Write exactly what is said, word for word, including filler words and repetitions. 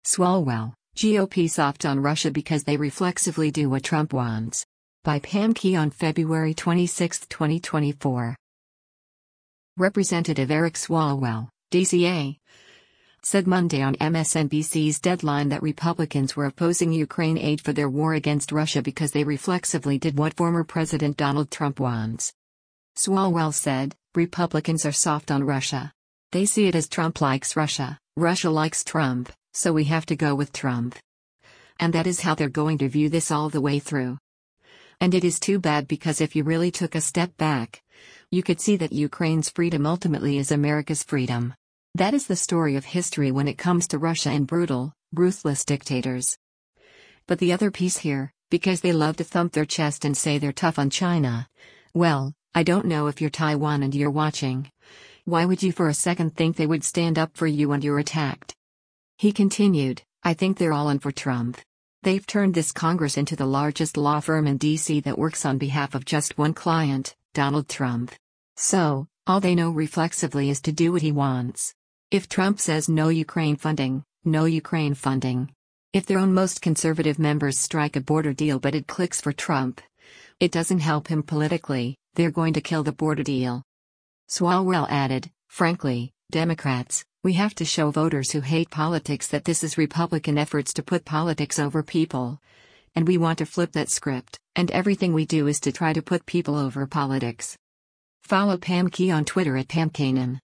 Swalwell, G O P soft on Russia because they reflexively do what Trump wants. By Pam Key on February twenty-sixth, twenty twenty-four. Representative Eric Swalwell, D C A, said Monday on M S N B C's Deadline that Republicans were opposing Ukraine aid for their war against Russia because they reflexively did what former President Donald Trump wants. Swalwell said, Republicans are soft on Russia. They see it as Trump likes Russia, Russia likes Trump, so we have to go with Trump. And that is how they're going to view this all the way through. And it is too bad because if you really took a step back, you could see that Ukraine's freedom ultimately is America's freedom. That is the story of history when it comes to Russia and brutal, ruthless dictators. But the other piece here, because they love to thump their chest and say they're tough on China. Well, I don't know if you're Taiwan and you're watching. Why would you for a second think they would stand up for you when you're attacked? He continued, I think they're all in for Trump. They've turned this Congress into the largest law firm in D C that works on behalf of just one client, Donald Trump. So, all they know reflexively is to do what he wants. If Trump says no Ukraine funding, no Ukraine funding. If their own most conservative members strike a border deal but it clicks for Trump, it doesn't help him politically, they're going to kill the border deal. Swalwell added, frankly, Democrats, we have to show voters who hate politics that this is Republican efforts to put politics over people. And we want to flip that script, and everything we do is to try to put people over politics. Follow Pam Key on Twitter at Pam Kanan.